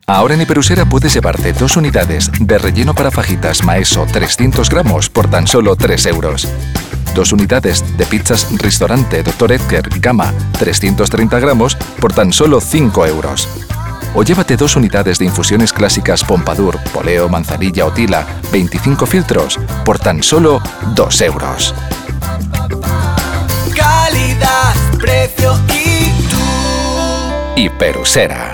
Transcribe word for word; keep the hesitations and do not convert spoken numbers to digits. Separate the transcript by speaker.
Speaker 1: Ahora en Hiperusera puedes llevarte dos unidades de relleno para fajitas Maeso trescientos gramos por tan solo tres euros. Dos unidades de pizzas Restaurante doctor Edgar Gama trescientos treinta gramos por tan solo cinco euros. O llévate dos unidades de infusiones clásicas Pompadour, Poleo, Manzanilla o Tila veinticinco filtros por tan solo dos euros.
Speaker 2: Calidad, precio y tú.
Speaker 1: Hiperusera.